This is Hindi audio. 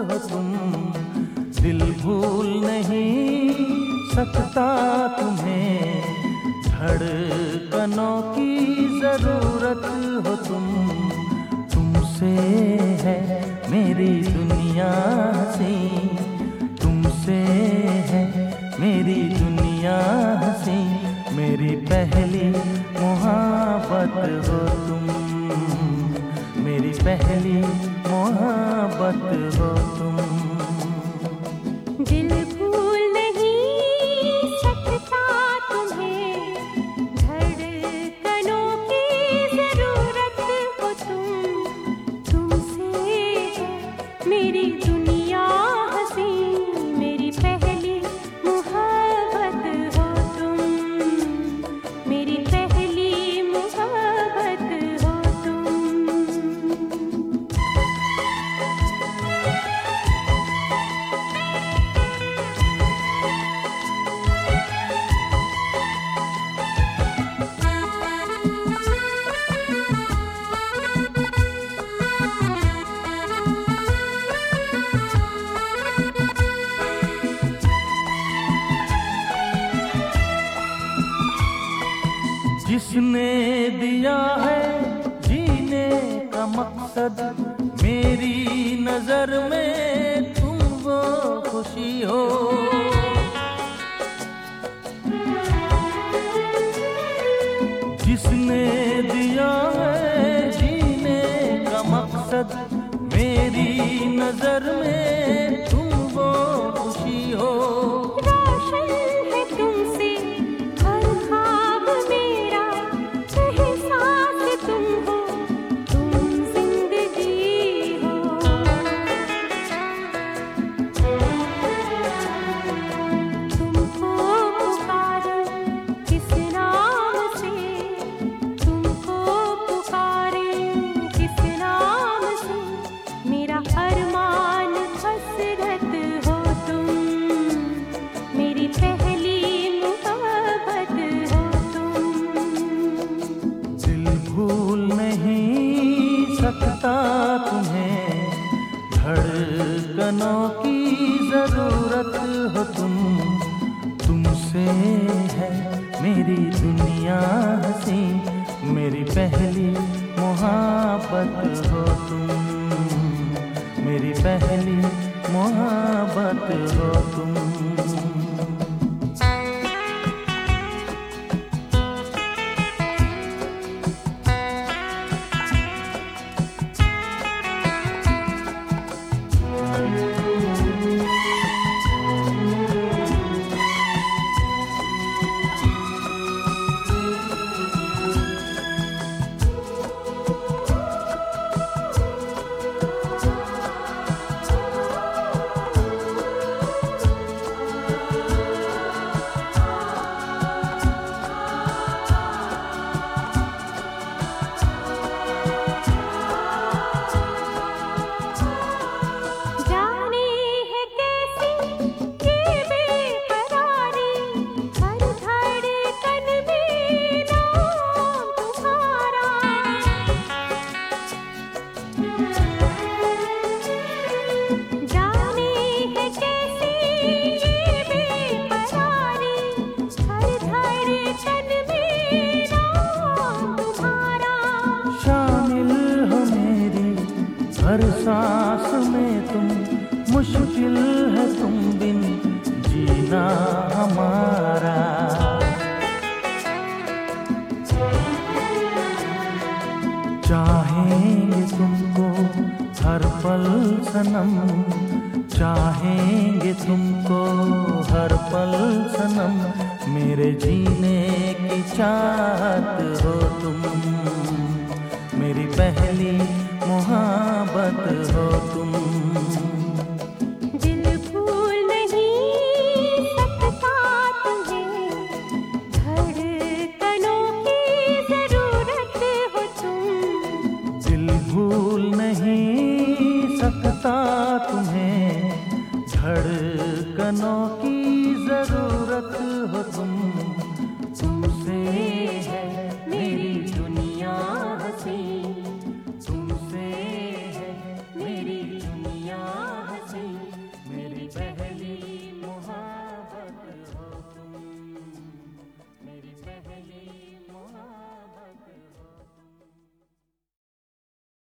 हो तुम, दिल भूल नहीं सकता तुम्हें, धड़कनों की जरूरत हो तुम, तुमसे है मेरी दुनिया हंसी, तुमसे है मेरी दुनिया हंसी, मेरी पहली मोहब्बत हो तुम, मेरी पहली मोहब्बत हो तुम। दिल भूल नहीं सकता तुम्हें, धड़कनों की जरूरत हो तुम, तुमसे है मेरी दुनिया हंसी, मेरी पहली मोहब्बत हो तुम, मेरी पहली मोहब्बत हो तुम। जिसने दिया है जीने का मकसद, मेरी नजर में तुम वो खुशी हो, जिसने दिया है जीने का मकसद, मेरी नजर में तुम वो खुशी हो। रोशन है तुमसे हर ख्वाब मेरा, एहसास तुम हो, तुम जिंदगी हो, तुमको पुकारूं किस नाम से, तुमको पुकारूं किस नाम से, मेरा अरमान हसरत हो तुम, मेरी पहली मोहब्बत हो तुम। दिल भूल नहीं सकता तुम्हें, धड़कनों की जरूरत हो तुम, तुमसे है मेरी दुनिया हंसी, मेरी पहली मोहब्बत हो तुम, मेरी पहली मोहब्बत हो तुम। जाने है कैसी ये बेकरारी, हर धड़कन में नाम तुम्हारा, जाने है कैसी ये बेकरारी, हर धड़कन में नाम तुम्हारा, शामिल हो मेरी हर सांस में तुम, मुश्किल है तुम बिन जीना हमारा, चाहेंगे तुमको हर पल सनम, चाहेंगे तुमको हर पल सनम, मेरे जीने की चाहत हो तुम, मेरी पहली मोहब्बत हो तुम। दिल भूल नहीं सकता तुम्हें, धड़कनों की जरूरत हो तुम, दिल भूल नहीं सकता तुम्हें, धड़कनों की